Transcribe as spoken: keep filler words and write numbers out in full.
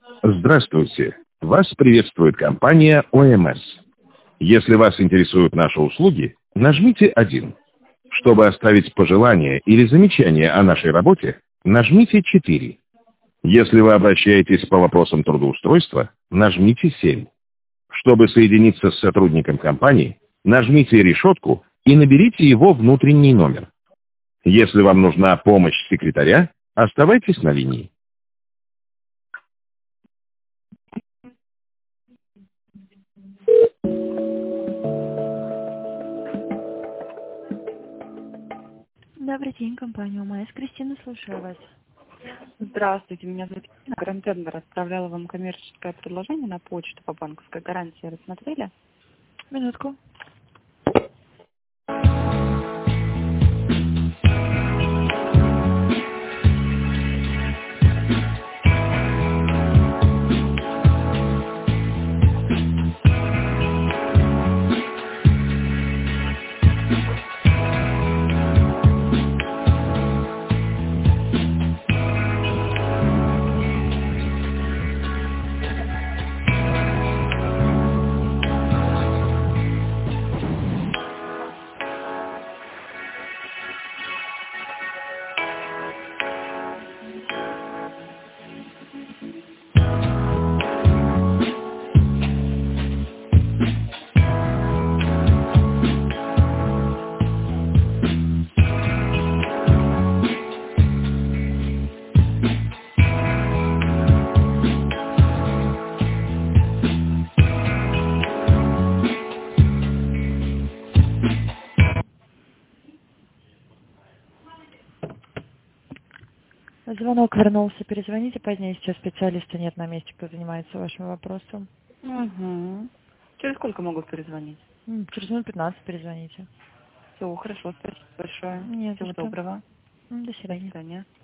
Здравствуйте. Вас приветствует компания О Эм Эс. Если вас интересуют наши услуги, нажмите один. Чтобы оставить пожелание или замечание о нашей работе, нажмите четыре. Если вы обращаетесь по вопросам трудоустройства, нажмите семь. Чтобы соединиться с сотрудником компании, нажмите решетку и наберите его внутренний номер. Если вам нужна помощь секретаря, оставайтесь на линии. Добрый день, компания О Эм Эс. Кристина, слушаю вас. Здравствуйте, меня зовут Ирина. Гарантенно отправляла вам коммерческое предложение на почту по банковской гарантии. Рассмотрели? Минутку. Звонок вернулся. Перезвоните позднее. Сейчас специалиста нет на месте, кто занимается вашим вопросом. Угу. Через сколько могут перезвонить? М, Через минут пятнадцать перезвоните. Все, хорошо, спасибо большое. Нет, Всего за что. доброго. М, До До свидания. свидания.